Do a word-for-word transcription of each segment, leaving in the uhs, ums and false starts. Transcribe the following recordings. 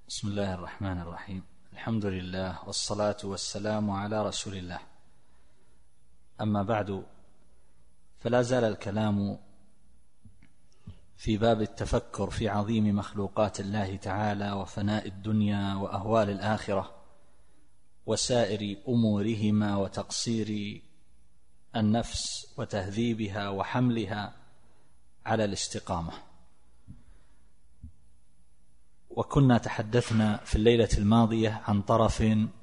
بسم الله الرحمن الرحيم. الحمد لله والصلاة والسلام على رسول الله. أما بعد، فلا زال الكلام في باب التفكر في عظيم مخلوقات الله تعالى وفناء الدنيا وأهوال الآخرة وسائر أمورهما وتقصير النفس وتهذيبها وحملها على الاستقامة. وكنا تحدثنا في الليلة الماضية عن طرف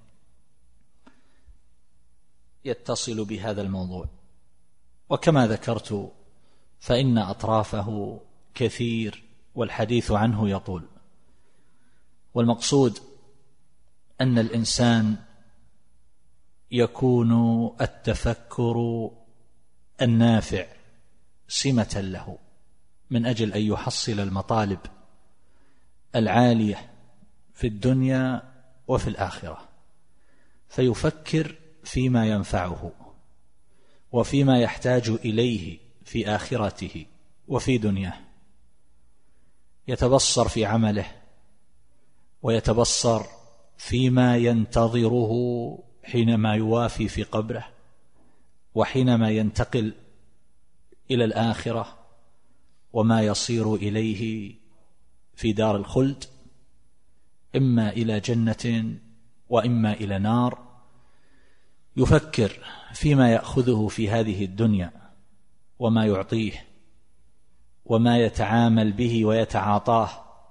يتصل بهذا الموضوع، وكما ذكرت فإن أطرافه كثير والحديث عنه يطول، والمقصود أن الإنسان يكون التفكر النافع سمة له من أجل أن يحصل المطالب العالية في الدنيا وفي الآخرة، فيفكر فيما ينفعه وفيما يحتاج إليه في آخرته وفي دنياه، يتبصر في عمله ويتبصر فيما ينتظره حينما يوافي في قبره وحينما ينتقل إلى الآخرة وما يصير إليه في دار الخلد، إما إلى جنة وإما إلى نار. يفكر فيما يأخذه في هذه الدنيا وما يعطيه وما يتعامل به ويتعاطاه،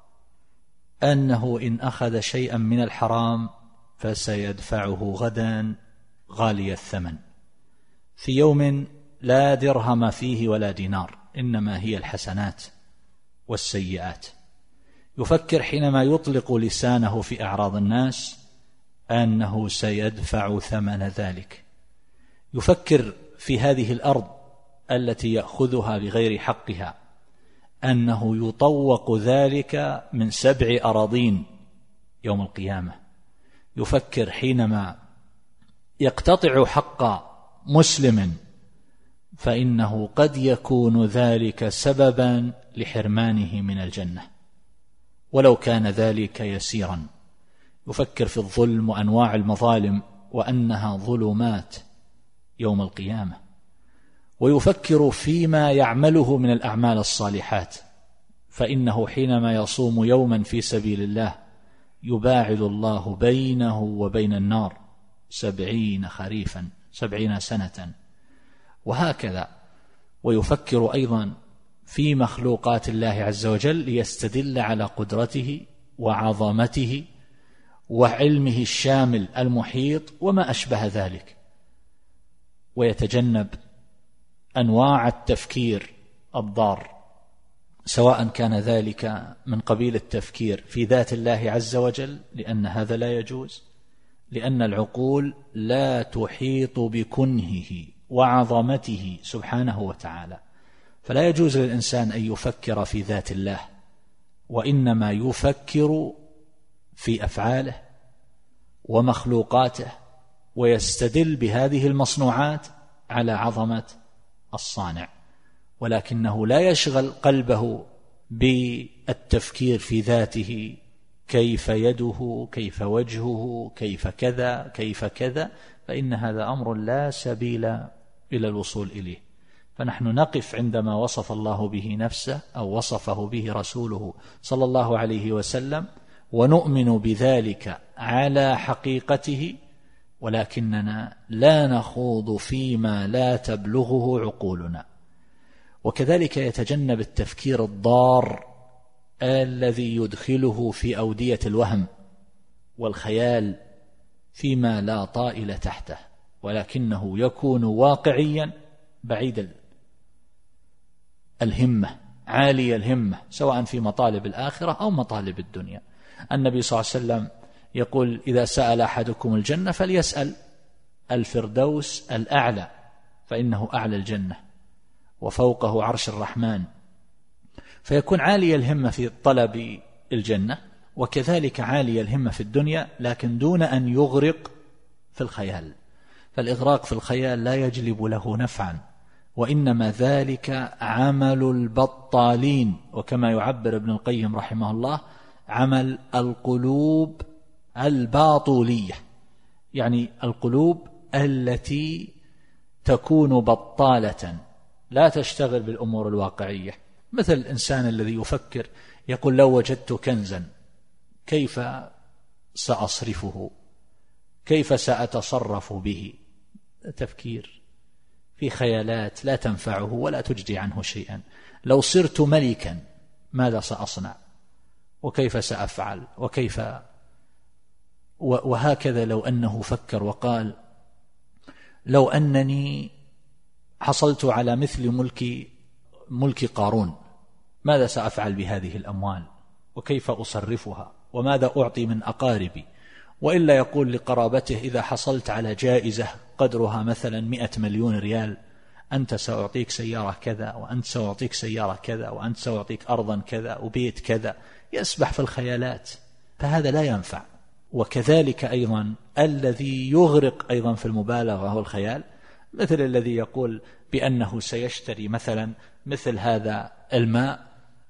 أنه إن أخذ شيئا من الحرام فسيدفعه غدا غالي الثمن في يوم لا درهم فيه ولا دينار، إنما هي الحسنات والسيئات. يفكر حينما يطلق لسانه في أعراض الناس أنه سيدفع ثمن ذلك. يفكر في هذه الأرض التي يأخذها بغير حقها أنه يطوق ذلك من سبع أراضين يوم القيامة. يفكر حينما يقتطع حق مسلم فإنه قد يكون ذلك سببا لحرمانه من الجنة ولو كان ذلك يسيرا. يفكر في الظلم وأنواع المظالم وأنها ظلمات يوم القيامة، ويفكر فيما يعمله من الأعمال الصالحات، فإنه حينما يصوم يوما في سبيل الله يباعد الله بينه وبين النار سبعين خريفا سبعين سنة، وهكذا. ويفكر أيضا في مخلوقات الله عز وجل ليستدل على قدرته وعظمته وعلمه الشامل المحيط وما أشبه ذلك. ويتجنب أنواع التفكير الضار، سواء كان ذلك من قبيل التفكير في ذات الله عز وجل، لأن هذا لا يجوز، لأن العقول لا تحيط بكنهه وعظمته سبحانه وتعالى، فلا يجوز للإنسان أن يفكر في ذات الله، وإنما يفكر في أفعاله ومخلوقاته، ويستدل بهذه المصنوعات على عظمة الصانع، ولكنه لا يشغل قلبه بالتفكير في ذاته، كيف يده، كيف وجهه، كيف كذا كيف كذا، فإن هذا أمر لا سبيل إلى الوصول إليه. فنحن نقف عندما وصف الله به نفسه أو وصفه به رسوله صلى الله عليه وسلم، ونؤمن بذلك على حقيقته، ولكننا لا نخوض فيما لا تبلغه عقولنا. وكذلك يتجنب التفكير الضار الذي يدخله في أودية الوهم والخيال فيما لا طائل تحته، ولكنه يكون واقعيا بعيد الهمة، عالي الهمة، سواء في مطالب الآخرة أو مطالب الدنيا. النبي صلى الله عليه وسلم يقول: إذا سأل أحدكم الجنة فليسأل الفردوس الأعلى، فإنه أعلى الجنة وفوقه عرش الرحمن. فيكون عالي الهمة في طلب الجنة، وكذلك عالي الهمة في الدنيا، لكن دون أن يغرق في الخيال، فالإغراق في الخيال لا يجلب له نفعا، وإنما ذلك عمل البطالين. وكما يعبر ابن القيم رحمه الله: عمل القلوب الباطولية، يعني القلوب التي تكون بطالة لا تشتغل بالأمور الواقعية، مثل الإنسان الذي يفكر يقول لو وجدت كنزا كيف سأصرفه، كيف سأتصرف به، تفكير في خيالات لا تنفعه ولا تجدي عنه شيئا. لو صرت ملكا ماذا سأصنع وكيف سأفعل وكيف، وهكذا لو أنه فكر وقال لو أنني حصلت على مثل ملك ملك قارون ماذا سأفعل بهذه الأموال وكيف أصرفها وماذا أعطي من أقاربي. وإلا يقول لقرابته إذا حصلت على جائزة قدرها مثلا مئة مليون ريال أنت سأعطيك سيارة كذا وأنت سأعطيك سيارة كذا وأنت سأعطيك أرضا كذا وبيت كذا، يسبح في الخيالات، فهذا لا ينفع. وكذلك أيضا الذي يغرق أيضا في المبالغة والخيال، مثل الذي يقول بأنه سيشتري مثلا مثل هذا الماء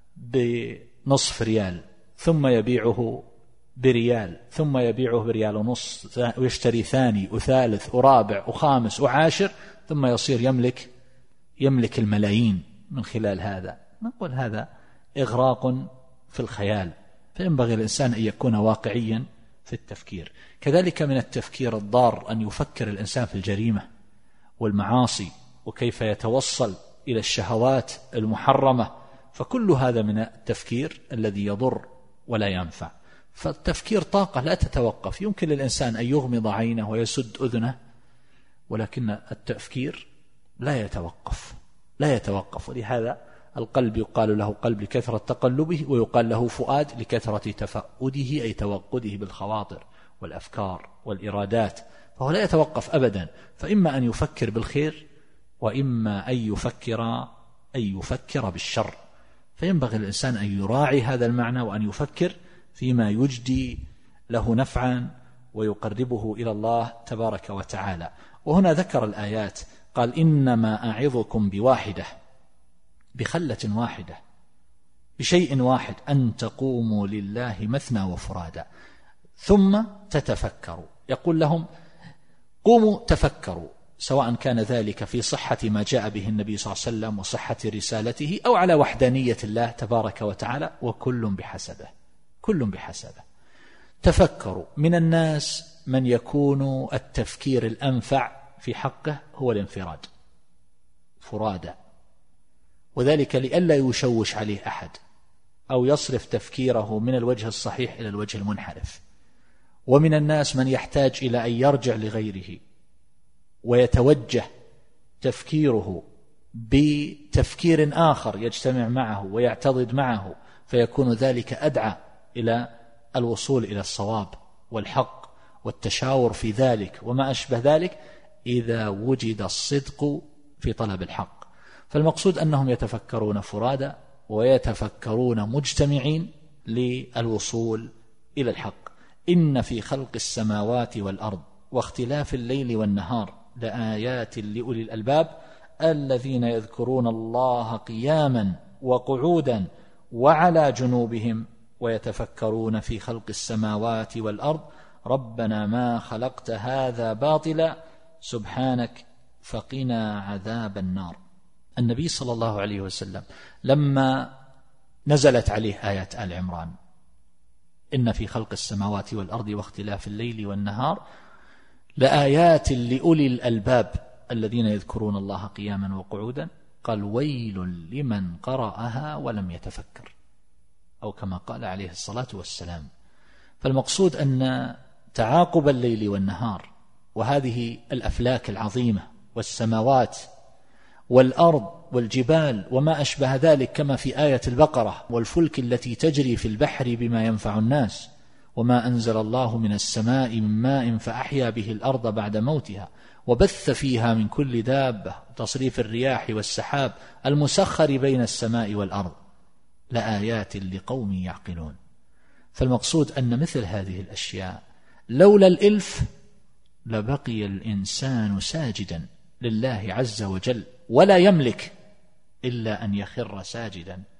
بنصف ريال ثم يبيعه بريال ثم يبيعه بريال ونص ويشتري ثاني وثالث ورابع وخامس وعاشر ثم يصير يملك يملك الملايين من خلال هذا. نقول هذا إغراق في الخيال، فينبغي الإنسان أن يكون واقعيا في التفكير. كذلك من التفكير الضار أن يفكر الإنسان في الجريمة والمعاصي وكيف يتوصل إلى الشهوات المحرمة، فكل هذا من التفكير الذي يضر ولا ينفع. فالتفكير طاقة لا تتوقف، يمكن للإنسان أن يغمض عينه ويسد أذنه، ولكن التفكير لا يتوقف لا يتوقف ولهذا القلب يقال له قلب لكثرة تقلبه، ويقال له فؤاد لكثرة تفقده أي توقده بالخواطر والأفكار والإرادات، فهو لا يتوقف أبدا، فإما أن يفكر بالخير وإما أن يفكر أن يفكر بالشر. فينبغي الإنسان أن يراعي هذا المعنى وأن يفكر فيما يجدي له نفعا ويقربه إلى الله تبارك وتعالى. وهنا ذكر الآيات قال إنما أعظكم بواحدة، بخلة واحدة، بشيء واحد، أن تقوموا لله مثنى وفرادا ثم تتفكروا. يقول لهم قوموا تفكروا، سواء كان ذلك في صحة ما جاء به النبي صلى الله عليه وسلم وصحة رسالته أو على وحدانية الله تبارك وتعالى، وكل بحسبه كل بحسبه. تفكروا. من الناس من يكون التفكير الأنفع في حقه هو الانفراد فرادا، وذلك لئلا يشوش عليه أحد أو يصرف تفكيره من الوجه الصحيح إلى الوجه المنحرف. ومن الناس من يحتاج إلى أن يرجع لغيره ويتوجه تفكيره بتفكير آخر يجتمع معه ويعتضد معه، فيكون ذلك أدعى إلى الوصول إلى الصواب والحق والتشاور في ذلك وما أشبه ذلك، إذا وجد الصدق في طلب الحق. فالمقصود أنهم يتفكرون فرادا ويتفكرون مجتمعين للوصول إلى الحق. إن في خلق السماوات والأرض واختلاف الليل والنهار لآيات لأولي الألباب الذين يذكرون الله قياما وقعودا وعلى جنوبهم ويتفكرون في خلق السماوات والأرض ربنا ما خلقت هذا باطلا سبحانك فقنا عذاب النار. النبي صلى الله عليه وسلم لما نزلت عليه آيات آل عمران إن في خلق السماوات والأرض واختلاف الليل والنهار لآيات لأولي الألباب الذين يذكرون الله قياما وقعودا، قال ويل لمن قرأها ولم يتفكر، أو كما قال عليه الصلاة والسلام. فالمقصود أن تعاقب الليل والنهار وهذه الأفلاك العظيمة والسماوات والأرض والجبال وما أشبه ذلك، كما في آية البقرة والفلك التي تجري في البحر بما ينفع الناس وما أنزل الله من السماء من ماء فأحيا به الأرض بعد موتها وبث فيها من كل دابة تصريف الرياح والسحاب المسخر بين السماء والأرض لآيات لقوم يعقلون. فالمقصود أن مثل هذه الأشياء لولا الإلف لبقي الإنسان ساجدا لله عز وجل ولا يملك إلا أن يخر ساجدا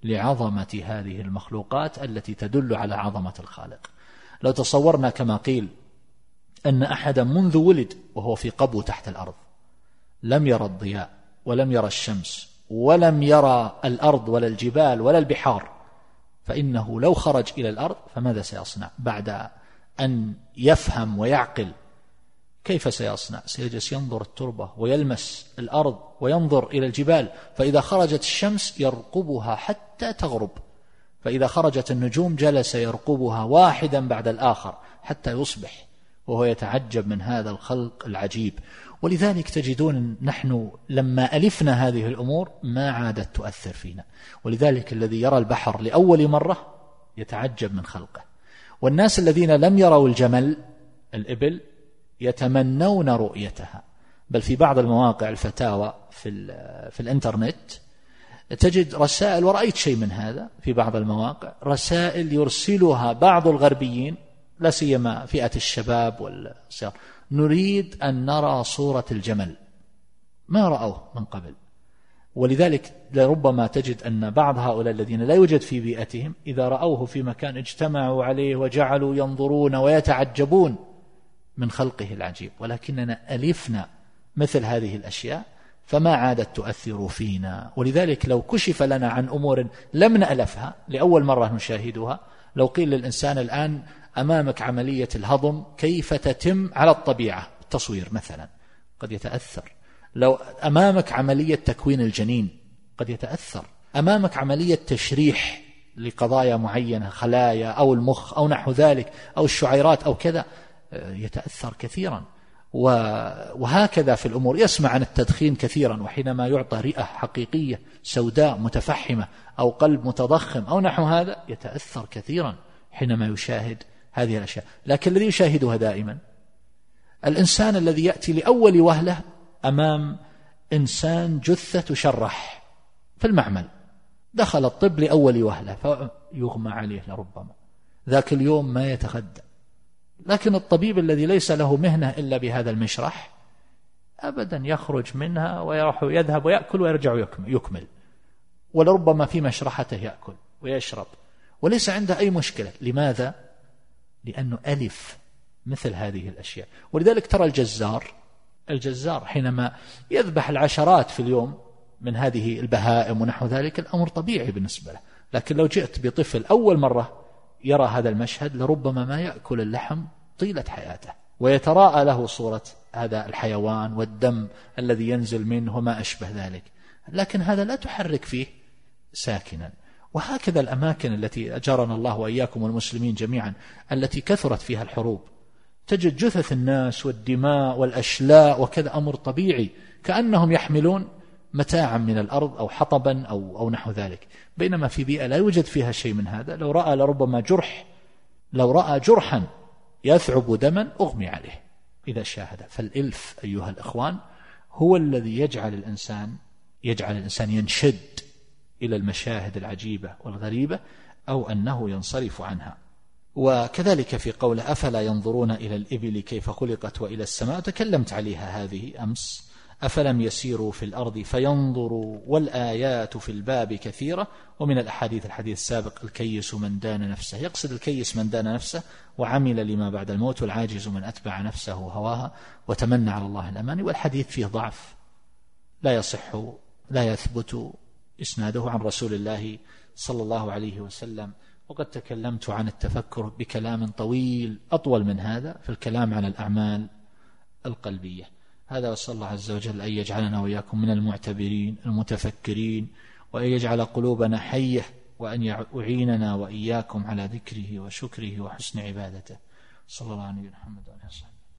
لعظمة هذه المخلوقات التي تدل على عظمة الخالق. لو تصورنا كما قيل أن أحدا منذ ولد وهو في قبو تحت الأرض لم يرى الضياء ولم يرى الشمس ولم يرى الأرض ولا الجبال ولا البحار، فإنه لو خرج إلى الأرض فماذا سيصنع بعد أن يفهم ويعقل؟ كيف سيصنع؟ سيجلس ينظر التربة ويلمس الأرض وينظر إلى الجبال، فإذا خرجت الشمس يرقبها حتى تغرب، فإذا خرجت النجوم جلس يرقبها واحدا بعد الآخر حتى يصبح، وهو يتعجب من هذا الخلق العجيب. ولذلك تجدون نحن لما ألفنا هذه الأمور ما عادت تؤثر فينا. ولذلك الذي يرى البحر لأول مرة يتعجب من خلقه، والناس الذين لم يروا الجمل الإبل يتمنون رؤيتها. بل في بعض المواقع الفتاوى في, في الانترنت تجد رسائل، ورأيت شيء من هذا في بعض المواقع، رسائل يرسلها بعض الغربيين لا سيما فئة الشباب والصغار: نريد أن نرى صورة الجمل، ما رأوه من قبل. ولذلك لربما تجد أن بعض هؤلاء الذين لا يوجد في بيئتهم إذا رأوه في مكان اجتمعوا عليه وجعلوا ينظرون ويتعجبون من خلقه العجيب. ولكننا ألفنا مثل هذه الأشياء فما عادت تؤثر فينا. ولذلك لو كشف لنا عن أمور لم نألفها لأول مرة نشاهدها، لو قيل للإنسان الآن أمامك عملية الهضم كيف تتم على الطبيعة التصوير مثلا، قد يتأثر. لو أمامك عملية تكوين الجنين قد يتأثر. أمامك عملية تشريح لقضايا معينة، خلايا أو المخ أو نحو ذلك أو الشعيرات أو كذا، يتأثر كثيرا. وهكذا في الأمور. يسمع عن التدخين كثيرا، وحينما يعطى رئة حقيقية سوداء متفحمة أو قلب متضخم أو نحو هذا يتأثر كثيرا حينما يشاهد هذه الأشياء. لكن الذي يشاهدها دائما الإنسان الذي يأتي لأول وهلة أمام إنسان جثة تشرح في المعمل، دخل الطب لأول وهلة فيغمى عليه لربما ذاك اليوم ما يتغدى. لكن الطبيب الذي ليس له مهنة إلا بهذا المشرح أبدا يخرج منها ويروح يذهب ويأكل ويرجع يكمل، ولربما في مشرحته يأكل ويشرب وليس عنده أي مشكلة. لماذا؟ لأنه ألف مثل هذه الأشياء. ولذلك ترى الجزار الجزار حينما يذبح العشرات في اليوم من هذه البهائم ونحو ذلك الأمر طبيعي بالنسبة له. لكن لو جئت بطفل أول مرة يرى هذا المشهد لربما ما يأكل اللحم طيلة حياته، ويتراءى له صورة هذا الحيوان والدم الذي ينزل منه وما أشبه ذلك، لكن هذا لا تحرك فيه ساكنا. وهكذا الأماكن التي أجارنا الله وإياكم والمسلمين جميعا التي كثرت فيها الحروب، تجد جثث الناس والدماء والأشلاء وكذا أمر طبيعي، كأنهم يحملون متاعا من الأرض أو حطبا أو, أو نحو ذلك. بينما في بيئة لا يوجد فيها شيء من هذا، لو رأى لربما جرح لو رأى جرحا يثعب دما أغمي عليه إذا شاهد. فالإلف أيها الإخوان هو الذي يجعل الإنسان يجعل الإنسان ينشد إلى المشاهد العجيبة والغريبة أو أنه ينصرف عنها. وكذلك في قوله أفلا ينظرون إلى الإبل كيف خلقت وإلى السماء، تكلمت عليها هذه أمس. أفلم يسيروا في الأرض فينظروا، والآيات في الباب كثيرة. ومن الأحاديث الحديث السابق الكيس من دان نفسه، يقصد الكيس من دان نفسه وعمل لما بعد الموت، والعاجز من أتبع نفسه هواها وتمنى على الله الأماني. والحديث فيه ضعف لا يصح لا يثبت إسناده عن رسول الله صلى الله عليه وسلم. وقد تكلمت عن التفكر بكلام طويل أطول من هذا في الكلام عن الأعمال القلبية. هذا وصلى الله عز وجل أن يجعلنا وإياكم من المعتبرين المتفكرين، وأن يجعل قلوبنا حية، وأن يعيننا وإياكم على ذكره وشكره وحسن عبادته. صلى الله عليه وسلم.